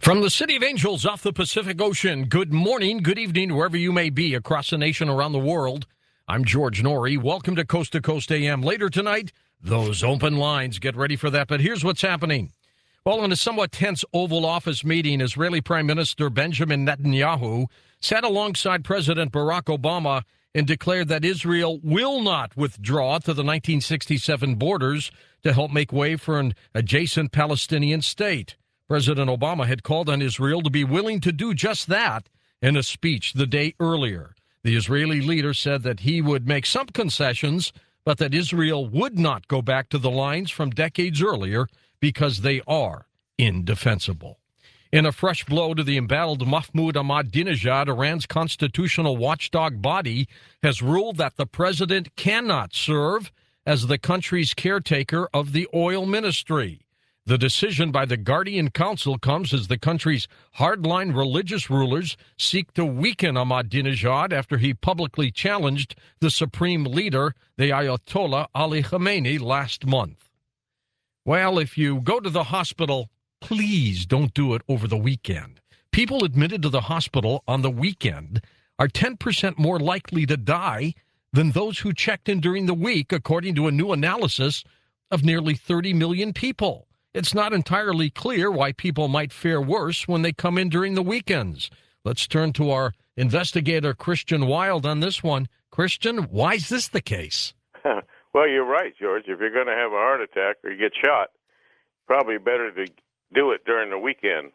From the City of Angels off the Pacific Ocean, good morning, good evening, wherever you may be across the nation, around the world. I'm George Noory. Welcome to Coast AM. Later tonight, those open lines. Get ready for that. But here's what's happening. Well, in a somewhat tense Oval Office meeting, Israeli Prime Minister Benjamin Netanyahu sat alongside President Barack Obama and declared that Israel will not withdraw to the 1967 borders to help make way for an adjacent Palestinian state. President Obama had called on Israel to be willing to do just that in a speech the day earlier. The Israeli leader said that he would make some concessions, but that Israel would not go back to the lines from decades earlier because they are indefensible. In a fresh blow to the embattled Mahmoud Ahmadinejad, Iran's constitutional watchdog body has ruled that the president cannot serve as the country's caretaker of the oil ministry. The decision by the Guardian Council comes as the country's hardline religious rulers seek to weaken Ahmadinejad after he publicly challenged the supreme leader, the Ayatollah Ali Khamenei, last month. Well, if you go to the hospital, please don't do it over the weekend. People admitted to the hospital on the weekend are 10% more likely to die than those who checked in during the week, according to a new analysis of nearly 30 million people. It's not entirely clear why people might fare worse when they come in during the weekends. Let's turn to our investigator, Christian Wild, on this one. Christian, why is this the case? Well, you're right, George. If you're going to have a heart attack or you get shot, probably better to do it during the week than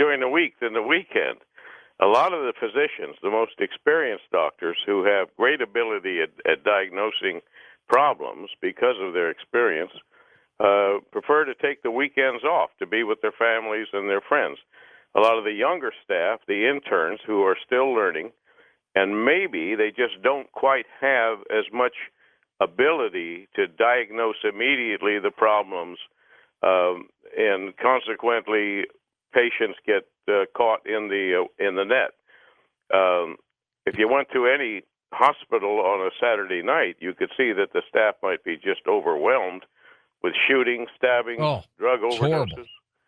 the weekend. A lot of the physicians, the most experienced doctors who have great ability at diagnosing problems because of their experience, prefer to take the weekends off to be with their families and their friends. A lot of the younger staff, the interns who are still learning, and maybe they just don't quite have as much ability to diagnose immediately the problems, and consequently patients get caught in the net. If you went to any hospital on a Saturday night, you could see that the staff might be just overwhelmed with shooting, stabbing, drug overdoses. Horrible.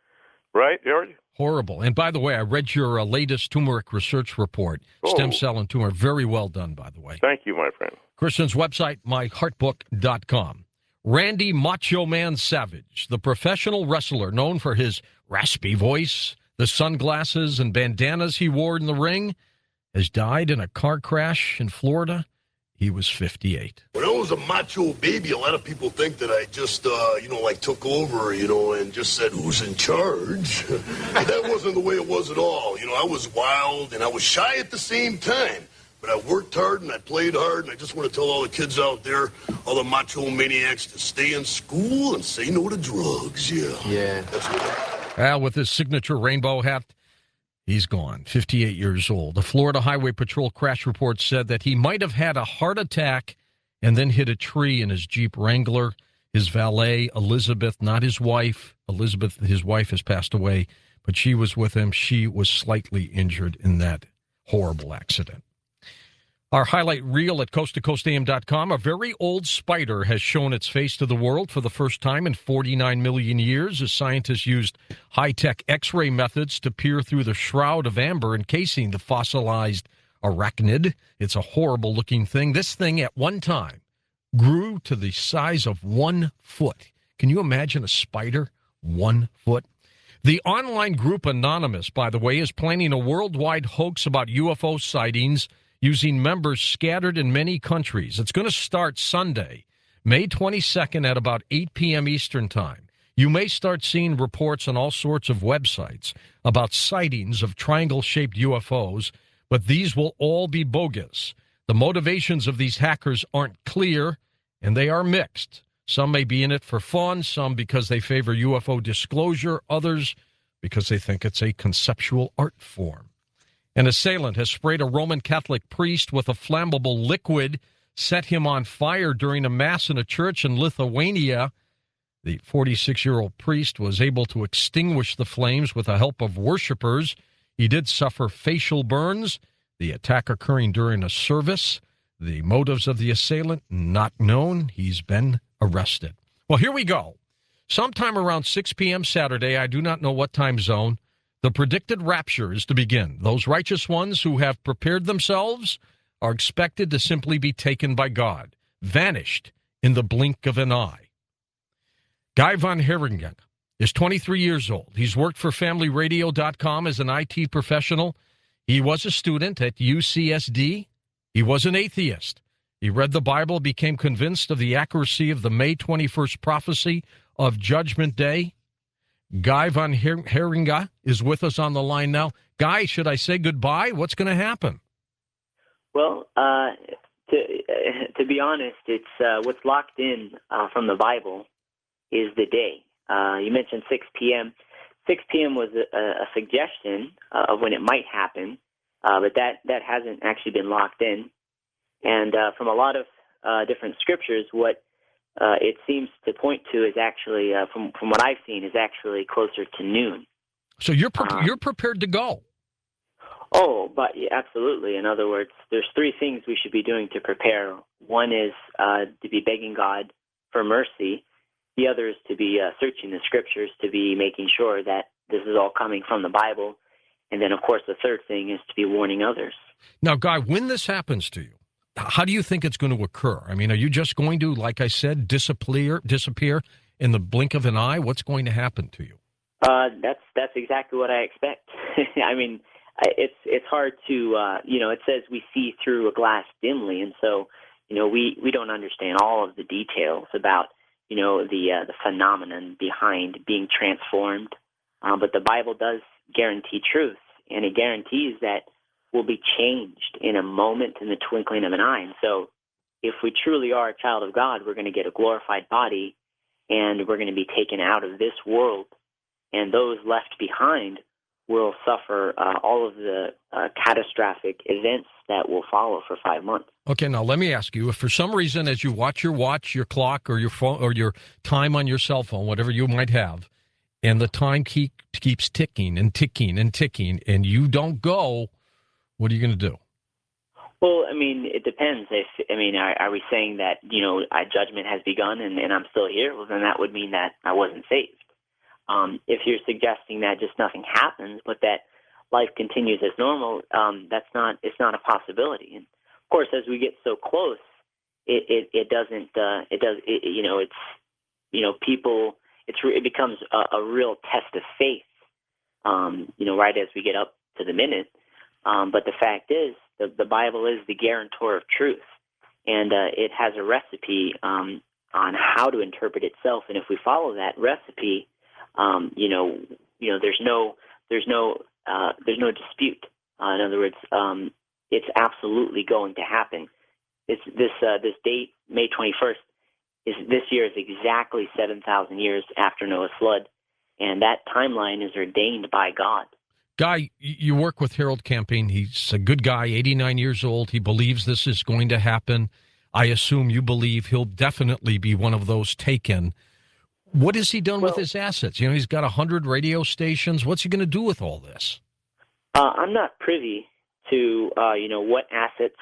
Right, George? Horrible. And by the way, I read your latest turmeric research report, Stem Cell and Tumor. Very well done, by the way. Thank you, my friend. Christian's website, myheartbook.com. Randy Macho Man Savage, the professional wrestler known for his raspy voice, the sunglasses and bandanas he wore in the ring, has died in a car crash in Florida. He was 58. When I was a macho baby, a lot of people think that I just, took over, and just said, who's in charge? That wasn't the way it was at all. I was wild and I was shy at the same time. But I worked hard and I played hard, and I just want to tell all the kids out there, all the macho maniacs, to stay in school and say no to drugs. Yeah. That's what Well, with his signature rainbow hat, he's gone, 58 years old. The Florida Highway Patrol crash report said that he might have had a heart attack and then hit a tree in his Jeep Wrangler. His valet, Elizabeth, not his wife. Elizabeth, his wife, has passed away, but she was with him. She was slightly injured in that horrible accident. Our highlight reel at coasttocoastam.com. A very old spider has shown its face to the world for the first time in 49 million years as scientists used high-tech X-ray methods to peer through the shroud of amber encasing the fossilized arachnid. It's a horrible-looking thing. This thing at one time grew to the size of 1 foot. Can you imagine a spider 1 foot? The online group Anonymous, by the way, is planning a worldwide hoax about UFO sightings using members scattered in many countries. It's going to start Sunday, May 22nd at about 8 p.m. Eastern Time. You may start seeing reports on all sorts of websites about sightings of triangle-shaped UFOs, but these will all be bogus. The motivations of these hackers aren't clear, and they are mixed. Some may be in it for fun, some because they favor UFO disclosure, others because they think it's a conceptual art form. An assailant has sprayed a Roman Catholic priest with a flammable liquid, set him on fire during a mass in a church in Lithuania. The 46-year-old priest was able to extinguish the flames with the help of worshipers. He did suffer facial burns, the attack occurring during a service. The motives of the assailant, not known. He's been arrested. Well, here we go. Sometime around 6 p.m. Saturday, I do not know what time zone, The predicted rapture is to begin. Those righteous ones who have prepared themselves are expected to simply be taken by God, vanished in the blink of an eye. Guy von Heringen is 23 years old. He's worked for FamilyRadio.com as an IT professional. He was a student at UCSD. He was an atheist. He read the Bible, became convinced of the accuracy of the May 21st prophecy of Judgment Day. Guy von Heringen is with us on the line now. Guy, should I say goodbye? What's going to happen? Well, to be honest, it's what's locked in from the Bible is the day. You mentioned 6 p.m. 6 p.m. was a suggestion of when it might happen, but that hasn't actually been locked in. And from a lot of different scriptures, what it seems to point to is actually, from what I've seen, is actually closer to noon. So you're prepared to go? Oh, but yeah, absolutely. In other words, there's 3 things we should be doing to prepare. One is to be begging God for mercy. The other is to be searching the scriptures, to be making sure that this is all coming from the Bible. And then, of course, the third thing is to be warning others. Now, Guy, when this happens to you, how do you think it's going to occur? I mean, are you just going to, like I said, disappear in the blink of an eye? What's going to happen to you? That's exactly what I expect. I mean, it's hard to it says we see through a glass dimly, and so we don't understand all of the details about the phenomenon behind being transformed. But the Bible does guarantee truth, and it guarantees that we'll be changed in a moment, in the twinkling of an eye. And so if we truly are a child of God, we're going to get a glorified body, and we're going to be taken out of this world, and those left behind will suffer all of the catastrophic events that will follow for 5 months. Okay, now let me ask you, if for some reason as you watch, your clock, or your phone, or your time on your cell phone, whatever you might have, and the time keeps ticking and ticking and ticking, and you don't go, what are you going to do? Well, I mean, it depends. Are we saying that, judgment has begun and I'm still here? Well, then that would mean that I wasn't saved. If you're suggesting that just nothing happens, but that life continues as normal, it's not a possibility. And of course, as we get so close, it becomes a real test of faith, right as we get up to the minute. But the fact is, the Bible is the guarantor of truth, and it has a recipe on how to interpret itself. And if we follow that recipe, there's no dispute. In other words, it's absolutely going to happen. It's this date, May 21st, this year is exactly 7,000 years after Noah's flood, and that timeline is ordained by God. Guy, you work with Harold Camping. He's a good guy, 89 years old. He believes this is going to happen. I assume you believe he'll definitely be one of those taken. What has he done with his assets? He's got 100 radio stations. What's he going to do with all this? I'm not privy to, what assets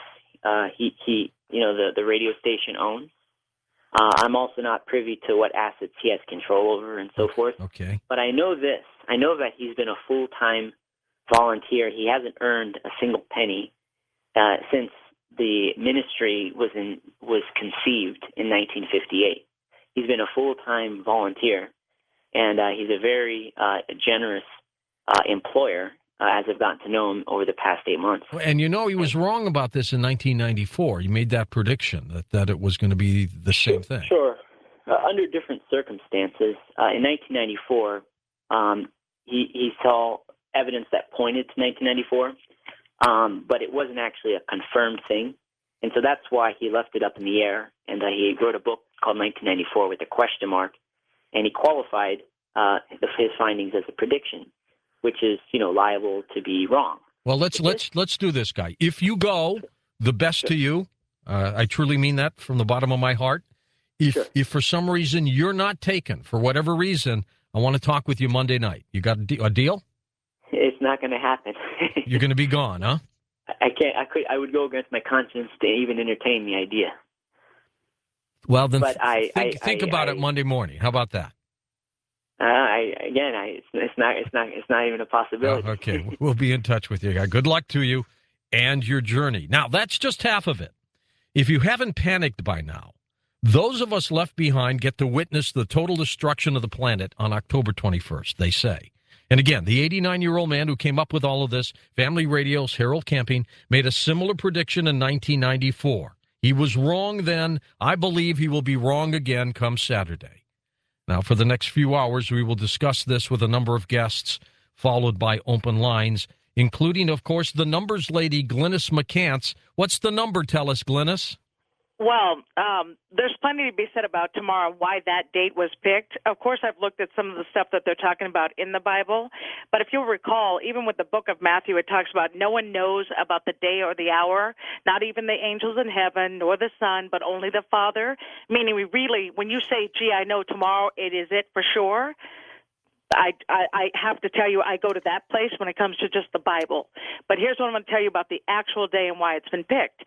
the radio station owns. I'm also not privy to what assets he has control over and so forth. Okay. But I know this. I know that he's been a full-time volunteer. He hasn't earned a single penny since the ministry was conceived in 1958. He's been a full-time volunteer, and he's a very generous employer as I've gotten to know him over the past 8 months. And he was wrong about this in 1994. You made that prediction that it was going to be the same thing. Sure. Under different circumstances, in 1994, he saw evidence that pointed to 1994, but it wasn't actually a confirmed thing. And so that's why he left it up in the air, and he wrote a book called 1994 with a question mark, and he qualified his findings as a prediction, which is, liable to be wrong. Well, let's do this, Guy. If you go, the best to you. I truly mean that from the bottom of my heart. If for some reason you're not taken, for whatever reason, I want to talk with you Monday night. You got a deal? It's not going to happen. You're going to be gone, huh? I can't. I would go against my conscience to even entertain the idea. Well, then but think about it Monday morning. How about that? It's not even a possibility. Okay, we'll be in touch with you. Good luck to you and your journey. Now, that's just half of it. If you haven't panicked by now, those of us left behind get to witness the total destruction of the planet on October 21st, they say. And again, the 89-year-old man who came up with all of this, Family Radio's Harold Camping, made a similar prediction in 1994. He was wrong then. I believe he will be wrong again come Saturday. Now, for the next few hours, we will discuss this with a number of guests, followed by open lines, including, of course, the numbers lady, Glynis McCants. What's the number? Tell us, Glynis. Well, there's plenty to be said about tomorrow, why that date was picked. Of course, I've looked at some of the stuff that they're talking about in the Bible. But if you'll recall, even with the book of Matthew, it talks about no one knows about the day or the hour, not even the angels in heaven, nor the Son, but only the Father. Meaning we really, when you say, gee, I know tomorrow, it is it for sure. I have to tell you, I go to that place when it comes to just the Bible. But here's what I'm going to tell you about the actual day and why it's been picked.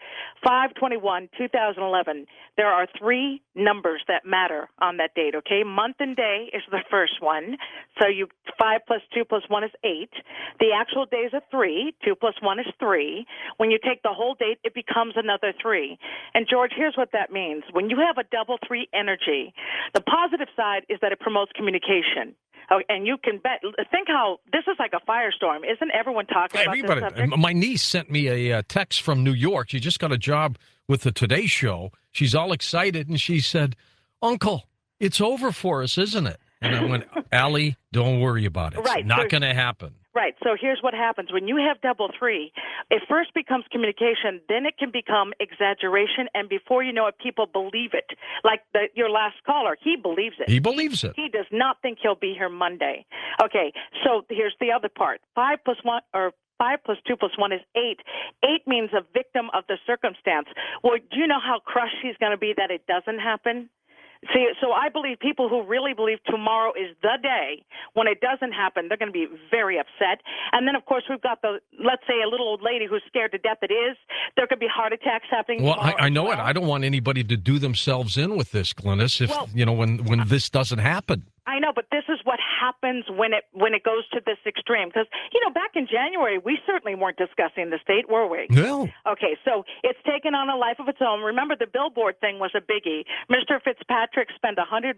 5/21/2011. There are 3 numbers that matter on that date, okay? Month and day is the first one. So 5 + 2 + 1 is 8. The actual days are 3. 2 + 1 is 3. When you take the whole date, it becomes another 3. And, George, here's what that means. When you have a double 3 energy, the positive side is that it promotes communication. Oh, and you can bet. Think how this is like a firestorm. Isn't everyone talking about this subject? My niece sent me a text from New York. She just got a job with the Today Show. She's all excited, and she said, "Uncle, it's over for us, isn't it?" And I went, "Allie, don't worry about it. It's right, not going to happen." Right. So here's what happens. When you have double 3, it first becomes communication, then it can become exaggeration, and before you know it, people believe it. Like your last caller, he believes it. He believes it. He does not think he'll be here Monday. Okay, so here's the other part. 5 + 1 or 5 + 2 + 1 is 8. 8 means a victim of the circumstance. Well, do you know how crushed he's going to be that it doesn't happen? See, so I believe people who really believe tomorrow is the day, when it doesn't happen, they're going to be very upset. And then, of course, we've got let's say, a little old lady who's scared to death it is. There could be heart attacks happening. Well, I know it. I don't want anybody to do themselves in with this, Glynis, when this doesn't happen. I know, but this is what happens when it goes to this extreme. Because, back in January, we certainly weren't discussing the state, were we? No. Okay, so it's taken on a life of its own. Remember, the billboard thing was a biggie. Mr. Fitzpatrick spent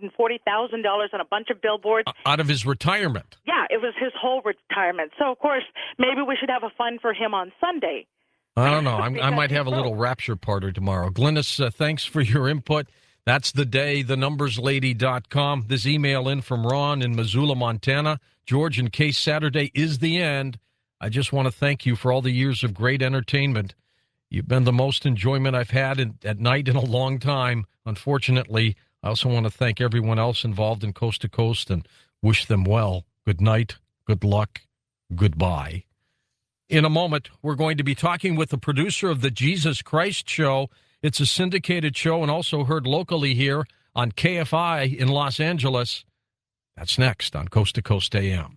$140,000 on a bunch of billboards. Out of his retirement. Yeah, it was his whole retirement. So, of course, maybe we should have a fund for him on Sunday. I don't know. I might have a little rapture party tomorrow. Glynis, thanks for your input. That's the day, thenumberslady.com. This email in from Ron in Missoula, Montana. George, in case Saturday is the end, I just want to thank you for all the years of great entertainment. You've been the most enjoyment I've had at night in a long time. Unfortunately, I also want to thank everyone else involved in Coast to Coast and wish them well. Good night, good luck, goodbye. In a moment, we're going to be talking with the producer of the Jesus Christ Show. It's a syndicated show and also heard locally here on KFI in Los Angeles. That's next on Coast to Coast AM.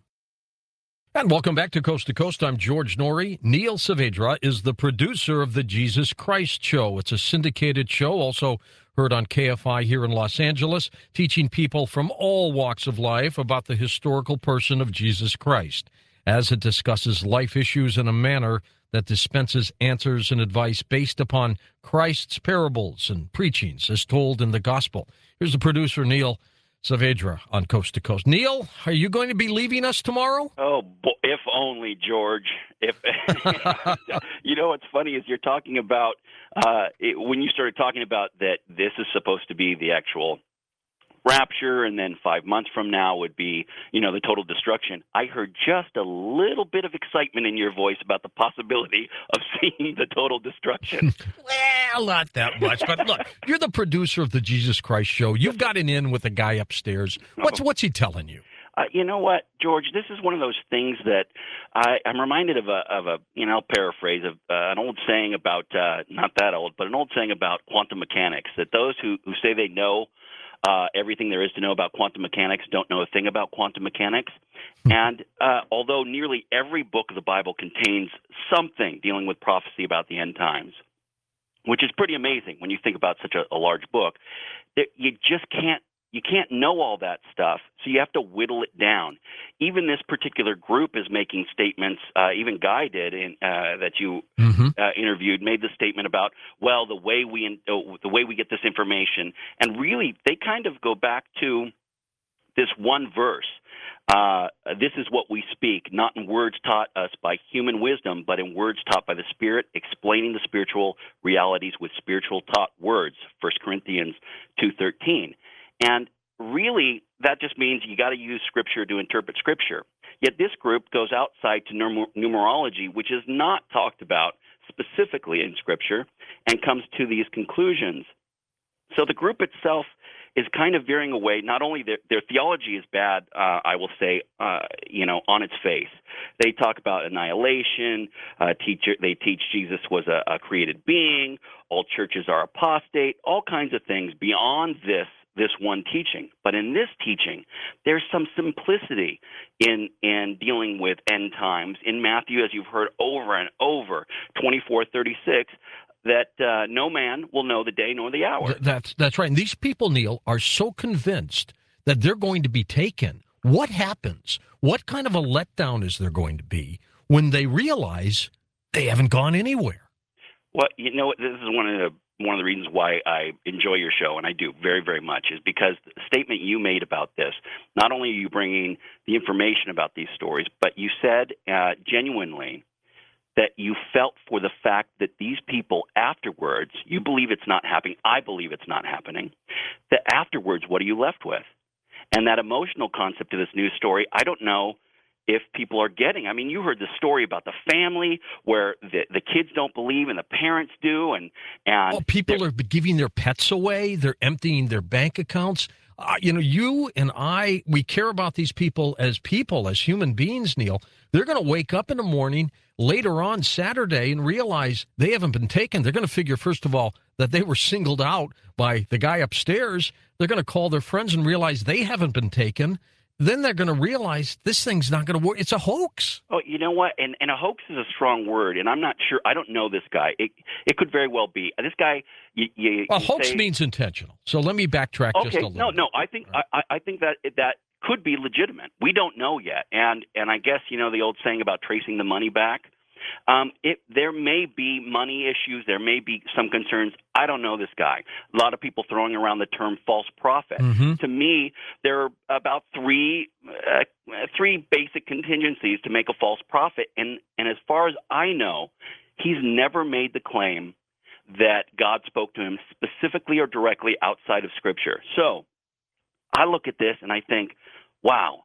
And welcome back to Coast. I'm George Noory. Neil Saavedra is the producer of the Jesus Christ Show. It's a syndicated show, also heard on KFI here in Los Angeles, teaching people from all walks of life about the historical person of Jesus Christ, as it discusses life issues in a manner that dispenses answers and advice based upon Christ's parables and preachings as told in the gospel. Here's the producer, Neil Saavedra, on Coast to Coast. Neil, are you going to be leaving us tomorrow? Oh, if only, George. If what's funny is you're talking about when you started talking about that this is supposed to be the actual rapture, and then 5 months from now would be, the total destruction. I heard just a little bit of excitement in your voice about the possibility of seeing the total destruction. Well, not that much. But look, you're the producer of the Jesus Christ Show. You've got an in with a guy upstairs. What's he telling you? You know what, George? This is one of those things that I'm reminded of I'll paraphrase an old saying about, not that old, but an old saying about quantum mechanics, that those who say they know everything there is to know about quantum mechanics don't know a thing about quantum mechanics. And although nearly every book of the Bible contains something dealing with prophecy about the end times, which is pretty amazing when you think about such a large book, you you can't know all that stuff, so you have to whittle it down. Even this particular group is making statements. Even Guy did, that you interviewed, made the statement about, well, the way we get this information, and really they kind of go back to this one verse. This is what we speak, not in words taught us by human wisdom, but in words taught by the Spirit, explaining the spiritual realities with spiritual taught words, 1 Corinthians 2:13. And really, that just means you got to use Scripture to interpret Scripture. Yet this group goes outside to numerology, which is not talked about specifically in Scripture, and comes to these conclusions. So the group itself is kind of veering away. Not only their theology is bad, I will say, on its face. They talk about annihilation. They teach Jesus was a created being. All churches are apostate. All kinds of things beyond this one teaching. But in this teaching, there's some simplicity in dealing with end times. In Matthew, as you've heard over and over, 24:36. That no man will know the day nor the hour. That's right. And these people, Neil, are so convinced that they're going to be taken. What happens? What kind of a letdown is there going to be when they realize they haven't gone anywhere? Well, this is one of the reasons why I enjoy your show, and I do very, very much, is because the statement you made about this, not only are you bringing the information about these stories, but you said genuinely that you felt for the fact that these people afterwards, you believe it's not happening, I believe it's not happening, that afterwards, what are you left with? And that emotional concept of this news story, I don't know if people are getting. I mean, you heard the story about the family where the kids don't believe and the parents do. And people are giving their pets away. They're emptying their bank accounts. You and I, we care about these people, as human beings, Neil. They're going to wake up in the morning later on Saturday and realize they haven't been taken. They're going to figure, first of all, that they were singled out by the guy upstairs. They're going to call their friends and realize they haven't been taken. Then they're going to realize this thing's not going to work. It's a hoax. Oh, you know what? And a hoax is a strong word, and I'm not sure. I don't know this guy. It could very well be. This guy, hoax means intentional. So let me backtrack just a little. No. I think that could be legitimate. We don't know yet. And I guess, the old saying about tracing the money back, there may be money issues. There may be some concerns. I don't know this guy. A lot of people throwing around the term false prophet. Mm-hmm. To me, there are about three basic contingencies to make a false prophet. And as far as I know, he's never made the claim that God spoke to him specifically or directly outside of Scripture. So I look at this and I think, wow,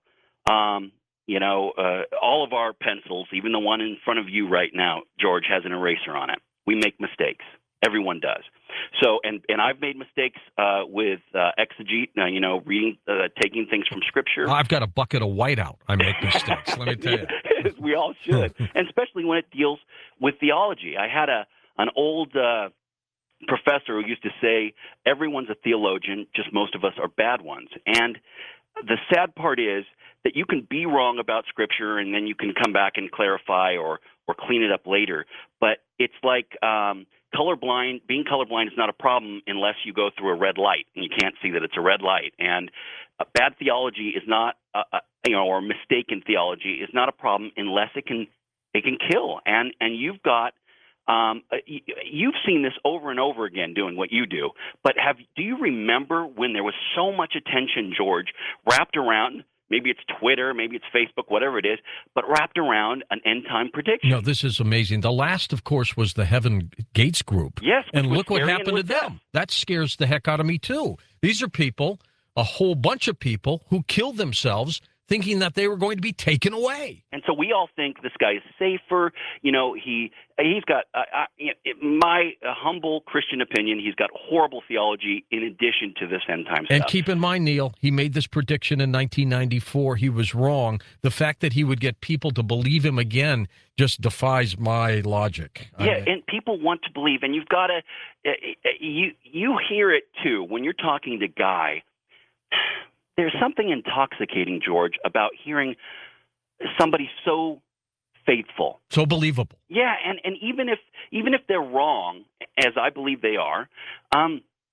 all of our pencils, even the one in front of you right now, George, has an eraser on it. We make mistakes. Everyone does. So, and I've made mistakes with exegete, reading, taking things from Scripture. I've got a bucket of whiteout. I make mistakes, let me tell you. We all should, and especially when it deals with theology. I had an old professor who used to say, everyone's a theologian, just most of us are bad ones. And the sad part is that you can be wrong about Scripture and then you can come back and clarify or clean it up later. But it's like colorblind. Being colorblind is not a problem unless you go through a red light and you can't see that it's a red light. And bad theology is not, or mistaken theology is not a problem unless it can kill. And you've got. You've seen this over and over again doing what you do, but do you remember when there was so much attention, George, wrapped around, maybe it's Twitter, maybe it's Facebook, whatever it is, but wrapped around an end-time prediction? No, this is amazing. The last, of course, was the Heaven Gates group. Yes. And look what happened to them. That scares the heck out of me, too. These are people, a whole bunch of people, who killed themselves thinking that they were going to be taken away. And so we all think this guy is safer. He's got, in my humble Christian opinion, he's got horrible theology in addition to this end time stuff. And keep in mind, Neil, he made this prediction in 1994. He was wrong. The fact that he would get people to believe him again just defies my logic. Yeah, and people want to believe. And you've got to, you hear it too when you're talking to Guy. There's something intoxicating, George, about hearing somebody so faithful, so believable. Yeah, and even if they're wrong, as I believe they are,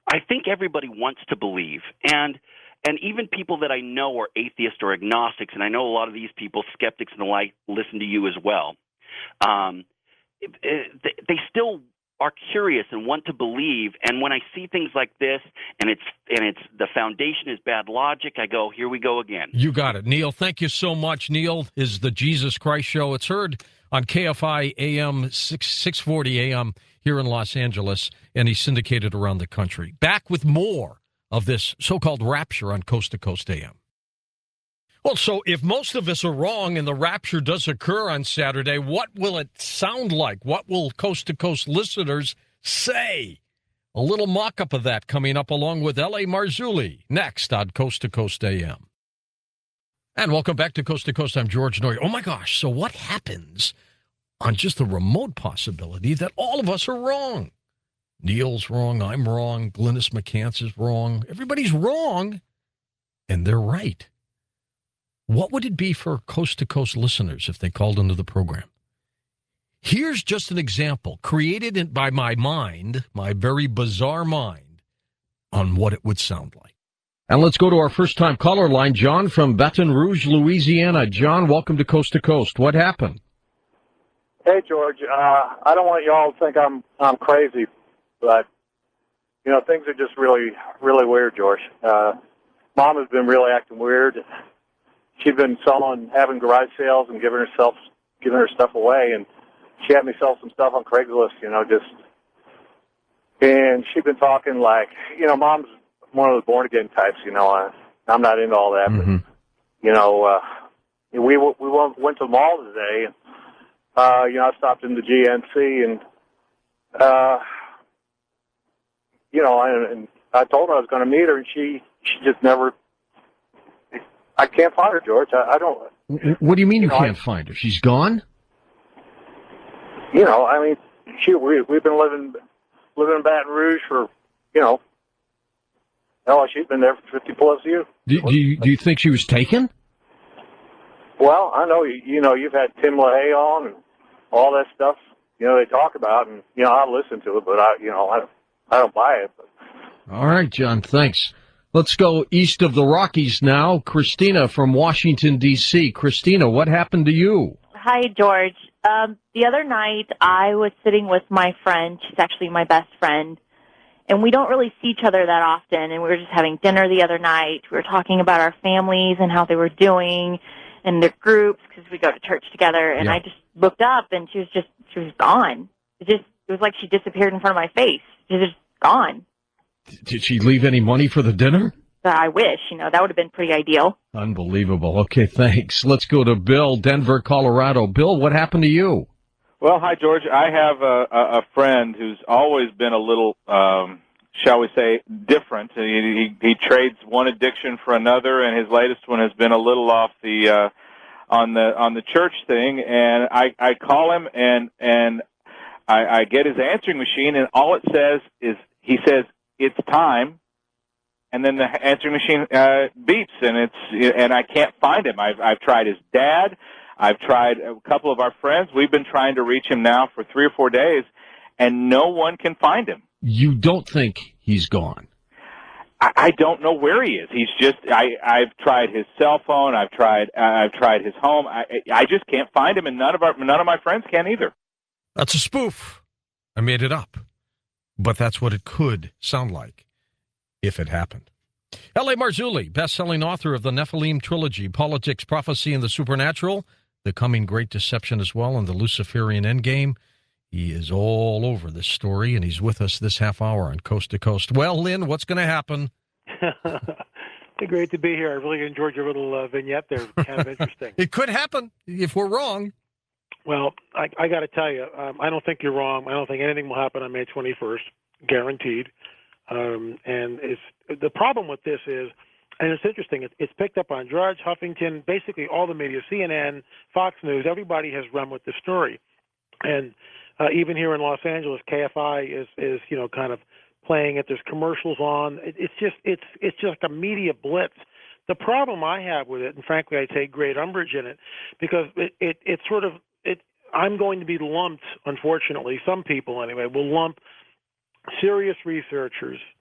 I think everybody wants to believe, and even people that I know are atheists or agnostics, and I know a lot of these people, skeptics and the like, listen to you as well. They still are curious and want to believe. And when I see things like this, and it's the foundation is bad logic, I go, here we go again. You got it, Neil. Thank you so much. Neil is the Jesus Christ Show. It's heard on KFI AM 640 AM here in Los Angeles, and he's syndicated around the country. Back with more of this so-called rapture on Coast to Coast AM. Well, so if most of us are wrong and the rapture does occur on Saturday, what will it sound like? What will Coast to Coast listeners say? A little mock-up of that coming up along with L.A. Marzulli next on Coast to Coast AM. And welcome back to Coast. I'm George Noory. Oh, my gosh. So what happens on just the remote possibility that all of us are wrong? Neil's wrong. I'm wrong. Glynis McCants is wrong. Everybody's wrong, and they're right. What would it be for Coast to Coast listeners if they called into the program? Here's just an example created by my mind, my very bizarre mind, on what it would sound like. And let's go to our first-time caller line, John from Baton Rouge, Louisiana. John, welcome to Coast. What happened? Hey, George. I don't want you all to think I'm crazy, but things are just really, really weird, George. Mom has been really acting weird. She's been having garage sales and giving her stuff away, and she had me sell some stuff on Craigslist. And she's been talking like, Mom's one of the born again types. I'm not into all that. Mm-hmm. But, we went to the mall today. And, I stopped in the GNC, and and I told her I was going to meet her, and she just never. I can't find her, George. I don't. What do you mean you can't find her? She's gone? We've been living in Baton Rouge for, she's been there for 50 plus years. Do you think she was taken? Well, I know you've had Tim LaHaye on and all that stuff. They talk about, and I listen to it, but I don't buy it. But. All right, John. Thanks. Let's go east of the Rockies now. Christina from Washington, D.C. Christina, what happened to you? Hi, George. The other night, I was sitting with my friend. She's actually my best friend. And we don't really see each other that often. And we were just having dinner the other night. We were talking about our families and how they were doing and their groups because we go to church together. And I just looked up, and she was gone. It was like she disappeared in front of my face. She was just gone. Did she leave any money for the dinner? I wish, that would have been pretty ideal. Unbelievable. Okay, thanks. Let's go to Bill, Denver, Colorado. Bill, what happened to you? Well, hi, George. I have a friend who's always been a little, shall we say, different. He trades one addiction for another, and his latest one has been a little off the on the church thing. And I call him, and I get his answering machine, and all it says is he says, "It's time," and then the answering machine beeps, and I can't find him. I've tried his dad. I've tried a couple of our friends. We've been trying to reach him now for 3 or 4 days, and no one can find him. You don't think he's gone? I don't know where he is. He's just. I've tried his cell phone. I've tried his home. I just can't find him, and none of my friends can either. That's a spoof. I made it up, but that's what it could sound like if it happened. L.A. Marzulli, best-selling author of the Nephilim trilogy, Politics, Prophecy, and the Supernatural, The Coming Great Deception as well, and the Luciferian Endgame. He is all over this story, and he's with us this half hour on Coast to Coast. Well, Lynn, what's going to happen? Great to be here. I really enjoyed your little vignette there. Kind of interesting. It could happen if we're wrong. Well, I got to tell you, I don't think you're wrong. I don't think anything will happen on May 21st, guaranteed. And the problem with this is, and it's interesting, it's picked up on Drudge, Huffington, basically all the media, CNN, Fox News, everybody has run with the story. And even here in Los Angeles, KFI is kind of playing it. There's commercials on. It's just like a media blitz. The problem I have with it, and frankly I take great umbrage in it, because it's sort of I'm going to be lumped, unfortunately, some people anyway, will lump serious researchers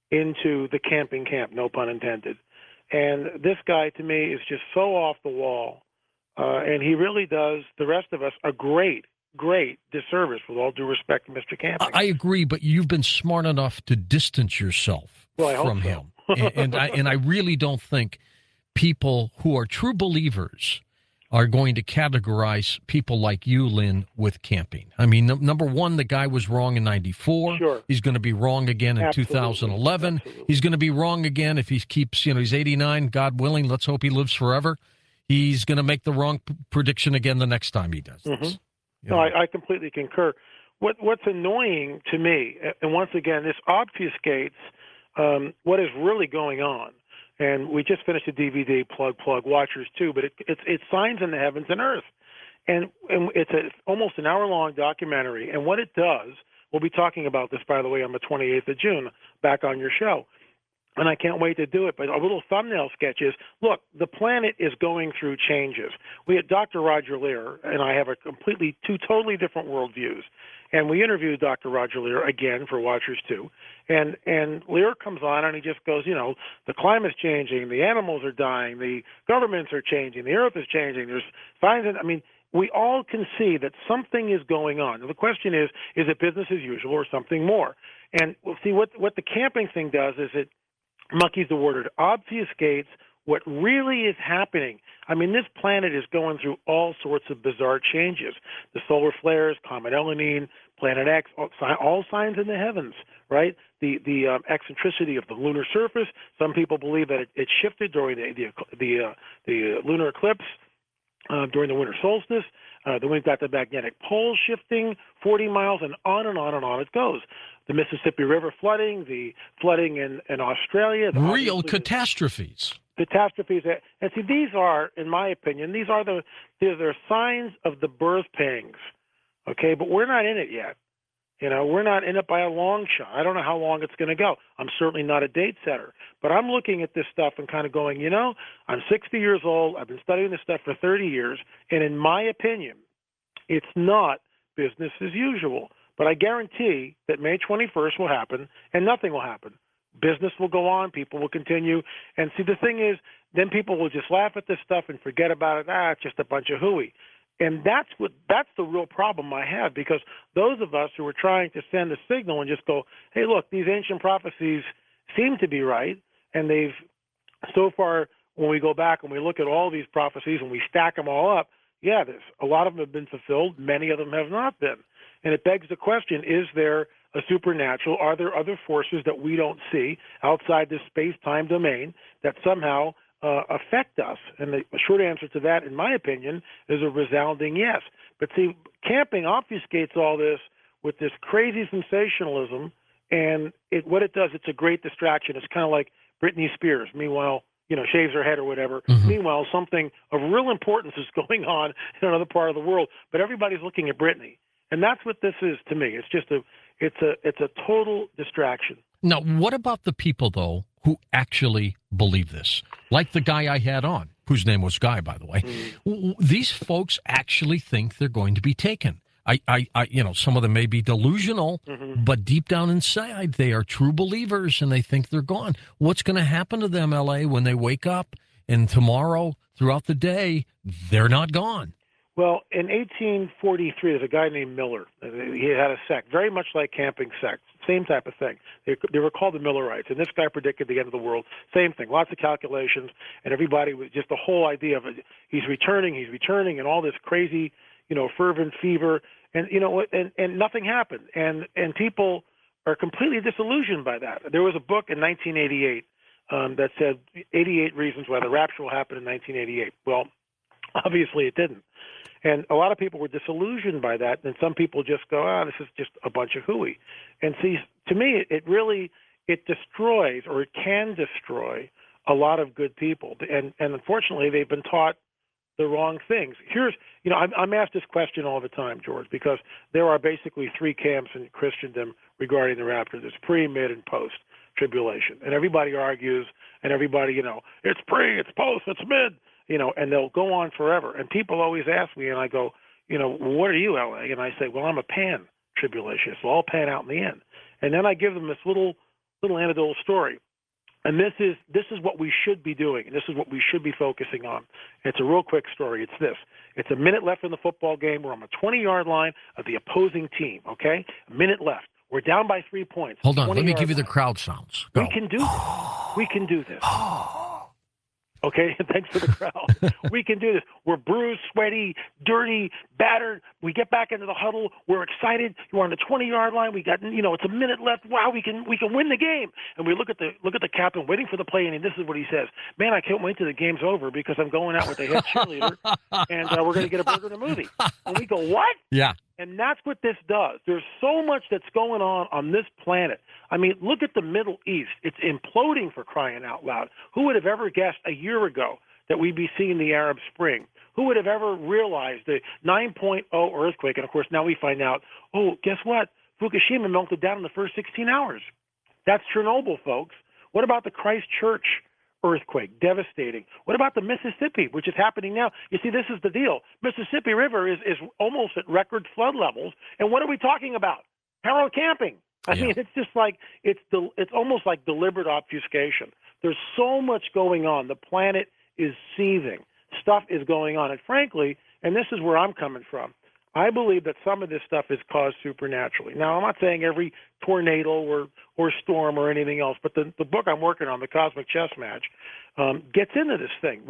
into the camping camp, no pun intended. And this guy, to me, is just so off the wall. And he really does the rest of us a great disservice, with all due respect to Mr. Camping. I agree, but you've been smart enough to distance yourself from him. and I really don't think people who are true believers are going to categorize people like you, Lynn, with camping. I mean, number one, the guy was wrong in 94. Sure. He's going to be wrong again in 2011. Absolutely. He's going to be wrong again if he keeps, he's 89, God willing. Let's hope he lives forever. He's going to make the wrong prediction again the next time he does this. Mm-hmm. No, I completely concur. What's annoying to me, and once again, this obfuscates what is really going on. And we just finished a DVD, plug, Watchers 2, but it's Signs in the Heavens and Earth. And it's almost an hour-long documentary. And what it does, we'll be talking about this, by the way, on the 28th of June, back on your show. And I can't wait to do it. But a little thumbnail sketch is, look, the planet is going through changes. We had Dr. Roger Leir, and I have two totally different worldviews. And we interviewed Dr. Roger Leir again for Watchers 2. And Leir comes on and he just goes, the climate's changing, the animals are dying, the governments are changing, the earth is changing. There's signs, we all can see that something is going on. Now, the question is it business as usual or something more? And we'll see what the camping thing does is it monkeys the word. It obfuscates what really is happening. This planet is going through all sorts of bizarre changes. The solar flares, Comet Elenine, Planet X, all signs in the heavens, right? The eccentricity of the lunar surface. Some people believe that it shifted during the lunar eclipse, during the winter solstice. Then we've got the magnetic pole shifting 40 miles, and on and on and on it goes. The Mississippi River flooding, the flooding in Australia. Real catastrophes. Catastrophes. And see, these are, in my opinion, they're signs of the birth pangs, okay? But we're not in it yet. We're not in it by a long shot. I don't know how long it's going to go. I'm certainly not a date setter. But I'm looking at this stuff and kind of going, I'm 60 years old. I've been studying this stuff for 30 years. And in my opinion, it's not business as usual. But I guarantee that May 21st will happen and nothing will happen. Business will go on. People will continue. And see, the thing is, then people will just laugh at this stuff and forget about it. It's just a bunch of hooey. And that's the real problem I have, because those of us who are trying to send a signal and just go, hey, look, these ancient prophecies seem to be right. And they've, so far, when we go back and we look at all these prophecies and we stack them all up, there's a lot of them have been fulfilled. Many of them have not been. And it begs the question, is there a supernatural? Are there other forces that we don't see outside this space-time domain that somehow affect us? And the short answer to that, in my opinion, is a resounding yes. But see, camping obfuscates all this with this crazy sensationalism, and what it does, it's a great distraction. It's kind of like Britney Spears. Meanwhile, shaves her head or whatever. Mm-hmm. Meanwhile, something of real importance is going on in another part of the world, but everybody's looking at Britney. And that's what this is to me. It's just it's a total distraction. Now, what about the people, though, who actually believe this? Like the guy I had on, whose name was Guy, by the way. Mm. These folks actually think they're going to be taken. I some of them may be delusional, mm-hmm. but deep down inside, they are true believers and they think they're gone. What's going to happen to them, L.A., when they wake up and tomorrow, throughout the day, they're not gone? Well, in 1843, there's a guy named Miller. He had a sect, very much like camping sects, same type of thing. They were called the Millerites, and this guy predicted the end of the world. Same thing, lots of calculations, and everybody was just the whole idea of it. He's returning, and all this crazy, fervent fever, and and nothing happened, and people are completely disillusioned by that. There was a book in 1988 that said 88 reasons why the rapture will happen in 1988. Well, obviously it didn't. And a lot of people were disillusioned by that, and some people just go, this is just a bunch of hooey. And see, to me, it destroys, or it can destroy, a lot of good people. And unfortunately, they've been taught the wrong things. I'm asked this question all the time, George, because there are basically three camps in Christendom regarding the rapture. There's pre, mid, and post-tribulation. And everybody argues, and everybody, it's pre, it's post, it's mid. And they'll go on forever. And people always ask me, and I go, what are you, L.A.? And I say, well, I'm a pan-tribulationist. It'll all pan out in the end. And then I give them this little little anecdotal story. And this is what we should be doing, and this is what we should be focusing on. It's a real quick story. It's this. It's a minute left in the football game. We're on the 20-yard line of the opposing team, okay? A minute left. We're down by 3 points. Hold on. Let me give you the crowd sounds. Go. We can do this. We can do this. Okay, thanks for the crowd. We can do this. We're bruised, sweaty, dirty, battered. We get back into the huddle. We're excited. We're on the 20-yard line. We got, it's a minute left. Wow, we can win the game. And we look at the captain waiting for the play, and this is what he says: "Man, I can't wait till the game's over because I'm going out with the head cheerleader, and we're going to get a burger and a movie." And we go, "What?" Yeah. And that's what this does. There's so much that's going on this planet. I mean, look at the Middle East. It's imploding, for crying out loud. Who would have ever guessed a year ago that we'd be seeing the Arab Spring? Who would have ever realized the 9.0 earthquake? And, of course, now we find out, guess what? Fukushima melted down in the first 16 hours. That's Chernobyl, folks. What about the Christchurch earthquake? Devastating. What about the Mississippi, which is happening now? You see, this is the deal. Mississippi River is almost at record flood levels. And what are we talking about? Harold Camping. I mean, it's just like it's almost like deliberate obfuscation. There's so much going on. The planet is seething. Stuff is going on. And frankly, and this is where I'm coming from, I believe that some of this stuff is caused supernaturally. Now, I'm not saying every tornado or storm or anything else, but the book I'm working on, The Cosmic Chess Match, gets into this thing.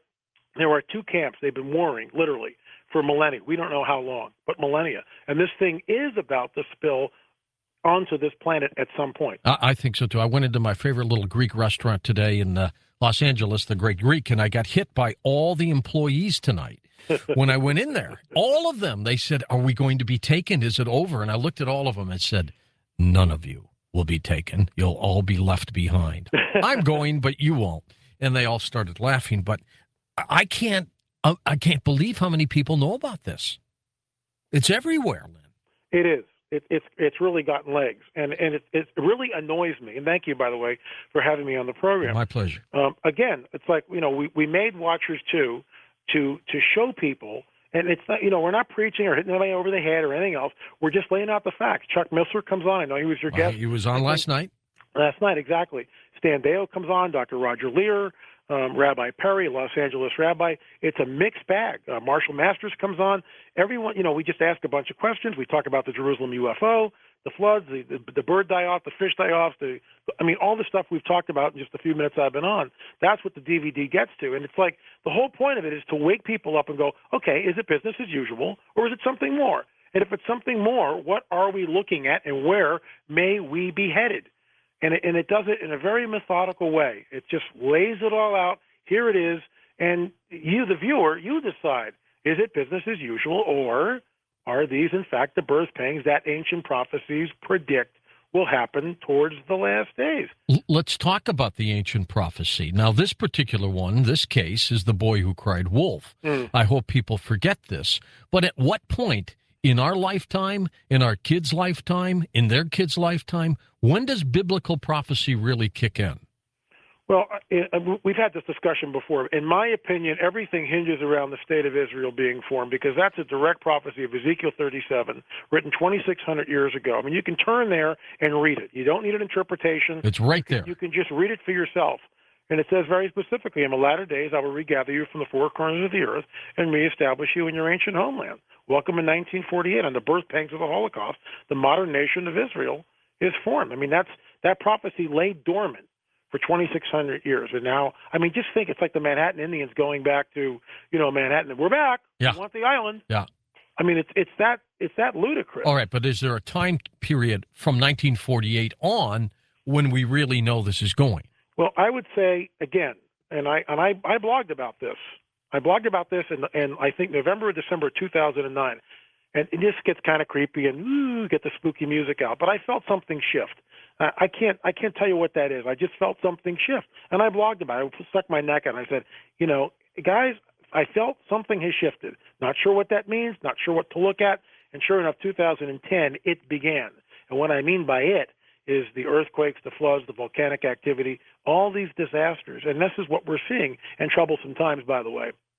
There are two camps. They've been warring, literally, for millennia. We don't know how long, but millennia. And this thing is about to spill onto this planet at some point. I think so, too. I went into my favorite little Greek restaurant today in Los Angeles, the Great Greek, and I got hit by all the employees tonight. When I went in there, all of them, they said, "Are we going to be taken? Is it over?" And I looked at all of them and said, "None of you will be taken. You'll all be left behind. I'm going, but you won't." And they all started laughing. But I can't believe how many people know about this. It's everywhere, Lynn. It is. It's really gotten legs, and it really annoys me. And thank you, by the way, for having me on the program. My pleasure. Again, it's like we made Watchers too. To show people, and it's not, we're not preaching or hitting anybody over the head or anything else. We're just laying out the facts. Chuck Missler comes on. I know he was your guest. He was on last night. Last night, exactly. Stan Deyo comes on. Dr. Roger Lear, Rabbi Perry, Los Angeles rabbi. It's a mixed bag. Marshall Masters comes on. Everyone, we just ask a bunch of questions. We talk about the Jerusalem UFO, the floods, the bird die-off, the fish die-off, all the stuff we've talked about in just a few minutes I've been on. That's what the DVD gets to. And it's like the whole point of it is to wake people up and go, okay, is it business as usual or is it something more? And if it's something more, what are we looking at and where may we be headed? And it does it in a very methodical way. It just lays it all out. Here it is. And you, the viewer, you decide, is it business as usual or are these, in fact, the birth pangs that ancient prophecies predict will happen towards the last days? Let's talk about the ancient prophecy. Now, this particular one, this case, is the boy who cried wolf. I hope people forget this. But at what point in our lifetime, in our kids' lifetime, in their kids' lifetime, when does biblical prophecy really kick in? Well, we've had this discussion before. In my opinion, everything hinges around the state of Israel being formed because that's a direct prophecy of Ezekiel 37, written 2,600 years ago. I mean, you can turn there and read it. You don't need an interpretation. It's right there. You can just read it for yourself. And it says very specifically, in the latter days I will regather you from the four corners of the earth and reestablish you in your ancient homeland. Welcome in 1948, on the birth pangs of the Holocaust, the modern nation of Israel is formed. I mean, that prophecy lay dormant for 2,600 years. And now, just think it's like the Manhattan Indians going back to, Manhattan. We're back. Yeah. We want the island. Yeah. It's that ludicrous. All right, but is there a time period from 1948 on when we really know this is going? Well, I would say, again, and I blogged about this. I blogged about this in I think November or December 2009. And it just gets kind of creepy and get the spooky music out. But I felt something shift. I can't tell you what that is. I just felt something shift. And I blogged about it. I stuck my neck out and I said, guys, I felt something has shifted. Not sure what that means, not sure what to look at. And sure enough, 2010, it began. And what I mean by it is the earthquakes, the floods, the volcanic activity, all these disasters. And this is what we're seeing, and troublesome times, by the way.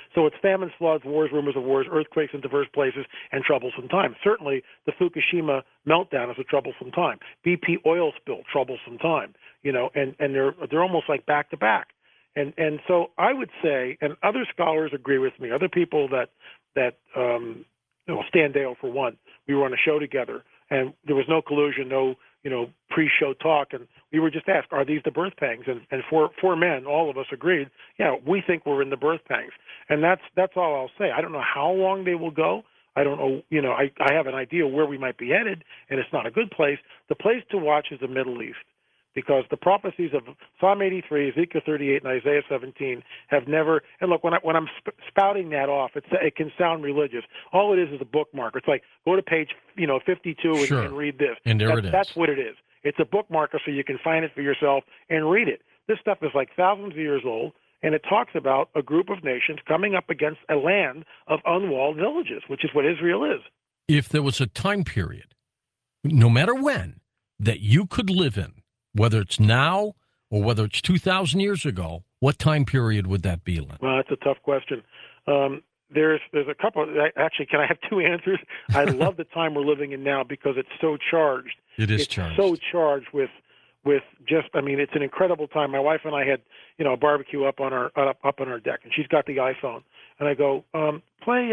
So it's famines, floods, wars, rumors of wars, earthquakes in diverse places, and troublesome times. Certainly, the Fukushima meltdown is a troublesome time. BP oil spill, troublesome time. And they're almost like back to back. And so I would say, and other scholars agree with me, other people that Stan Dale for one, we were on a show together, and there was no collusion, no pre-show talk, and we were just asked, are these the birth pangs? And four men, all of us agreed, we think we're in the birth pangs. And that's all I'll say. I don't know how long they will go. I don't know, I have an idea where we might be headed, and it's not a good place. The place to watch is the Middle East, because the prophecies of Psalm 83, Ezekiel 38, and Isaiah 17 have never. And look, when I'm spouting that off, it can sound religious. All it is a bookmarker. It's like go to page 52 and read this. And there it is. That's what it is. It's a bookmarker, so you can find it for yourself and read it. This stuff is like thousands of years old, and it talks about a group of nations coming up against a land of unwalled villages, which is what Israel is. If there was a time period, no matter when, that you could live in, whether it's now or whether it's 2,000 years ago, what time period would that be, Lynn? Well, that's a tough question. There's a couple. Actually, can I have two answers? I love the time we're living in now because it's so charged. It's charged. So charged with just. I mean, it's an incredible time. My wife and I had a barbecue up on our deck, and she's got the iPhone, and I go play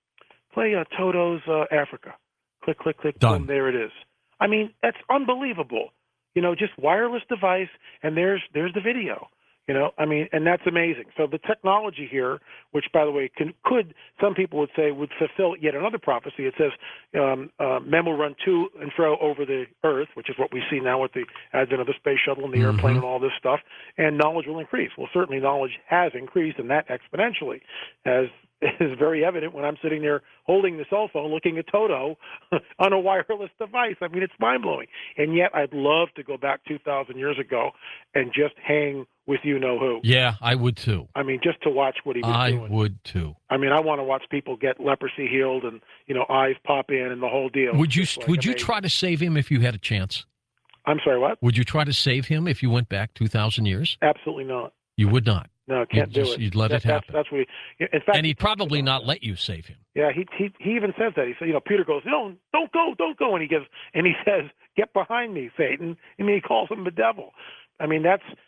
Toto's Africa. Click, click, click. Done. Boom, there it is. I mean, that's unbelievable. Just wireless device, and there's the video. I mean, and that's amazing. So the technology here, which, by the way, could some people would say would fulfill yet another prophecy. It says men will run to and fro over the earth, which is what we see now with the advent of the space shuttle and the airplane and all this stuff, and knowledge will increase. Well, certainly knowledge has increased, and that exponentially, as is very evident when I'm sitting there holding the cell phone looking at Toto on a wireless device. I mean, it's mind-blowing. And yet I'd love to go back 2,000 years ago and just hang with you-know-who. Yeah, I would too. I mean, just to watch what he was doing. I would too. I mean, I want to watch people get leprosy healed and, eyes pop in and the whole deal. Would you try to save him if you had a chance? I'm sorry, what? Would you try to save him if you went back 2,000 years? Absolutely not. You would not? No, can't do it. You'd let it happen. That's what in fact, and he'd probably not let you save him. Yeah, he even says that. He said, Peter goes, no, don't go, and he says, get behind me, Satan. I mean, he calls him the devil. I mean,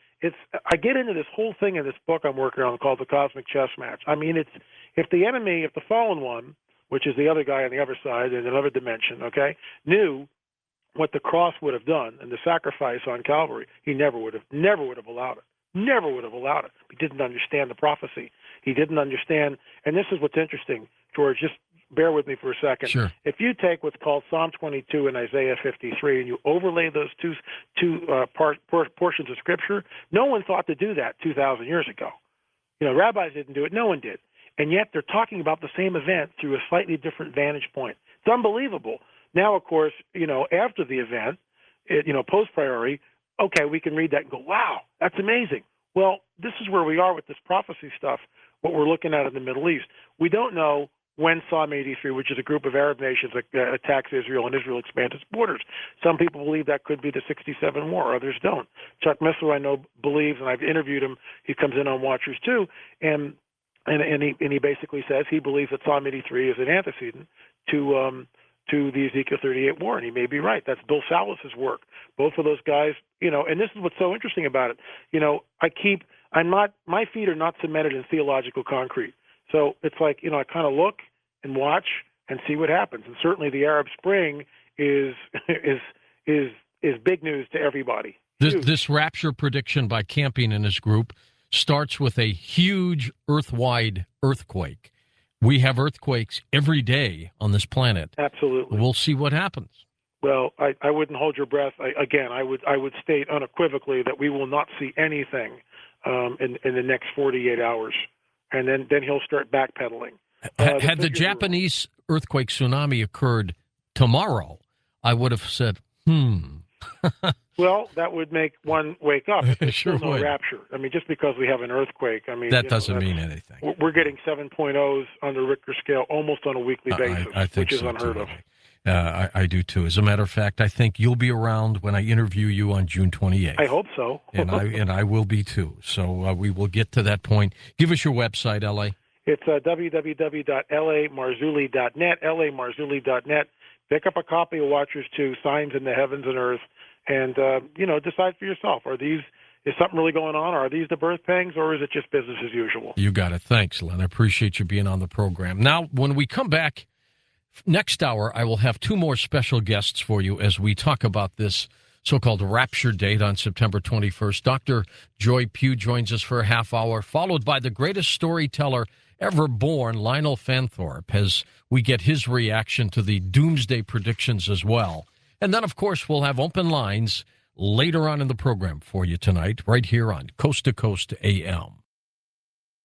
I get into this whole thing in this book I'm working on called The Cosmic Chess Match. I mean, if the fallen one, which is the other guy on the other side in another dimension, okay, knew what the cross would have done and the sacrifice on Calvary, he never would have allowed it. Never would have allowed it. He didn't understand the prophecy. He didn't understand, and this is what's interesting, George, just bear with me for a second. Sure. If you take what's called Psalm 22 and Isaiah 53 and you overlay those two portions of Scripture, no one thought to do that 2,000 years ago. Rabbis didn't do it. No one did. And yet they're talking about the same event through a slightly different vantage point. It's unbelievable. Now, of course, after the event, post priori, okay, we can read that and go, wow, that's amazing. Well, this is where we are with this prophecy stuff, what we're looking at in the Middle East. We don't know when Psalm 83, which is a group of Arab nations that attacks Israel and Israel expands its borders. Some people believe that could be the 67 war, others don't. Chuck Missler, I know, believes, and I've interviewed him, he comes in on Watchers too, and he basically says he believes that Psalm 83 is an antecedent to the Ezekiel 38 war, and he may be right. That's Bill Salas's work. Both of those guys, and this is what's so interesting about it. My feet are not cemented in theological concrete. So it's like, I kind of look and watch and see what happens. And certainly the Arab Spring is big news to everybody. This rapture prediction by Campion and his group starts with a huge earth-wide earthquake. We have earthquakes every day on this planet. Absolutely. We'll see what happens. Well, I wouldn't hold your breath. I would state unequivocally that we will not see anything in the next 48 hours, and then he'll start backpedaling. Had the Japanese earthquake tsunami occurred tomorrow, I would have said, Well, that would make one wake up. There's sure still no would. rapture. I mean, just because we have an earthquake, I mean, that doesn't mean anything. We're getting 7.0s on the Richter scale almost on a weekly basis, I think which is so unheard too. of. I do too. As a matter of fact, I think you'll be around when I interview you on June 28th. I hope so. and I will be too. So we will get to that point. Give us your website, L.A. It's www.lamarzulli.net, lamarzulli.net. Pick up a copy of Watchers 2, Signs in the Heavens and Earth, and, decide for yourself. Is something really going on? Are these the birth pangs, or is it just business as usual? You got it. Thanks, Len. I appreciate you being on the program. Now, when we come back next hour, I will have two more special guests for you as we talk about this so-called rapture date on September 21st. Dr. Joy Pugh joins us for a half hour, followed by the greatest storyteller ever born, Lionel Fanthorpe, as we get his reaction to the doomsday predictions as well. And then, of course, we'll have open lines later on in the program for you tonight, right here on Coast to Coast AM.